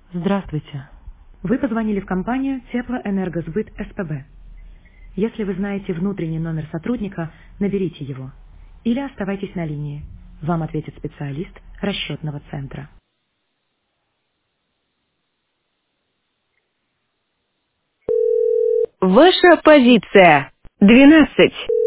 Здравствуйте. Вы позвонили в компанию Теплоэнергосбыт СПБ. Если вы знаете внутренний номер сотрудника, наберите его. Или оставайтесь на линии. Вам ответит специалист расчетного центра. Ваша позиция 12.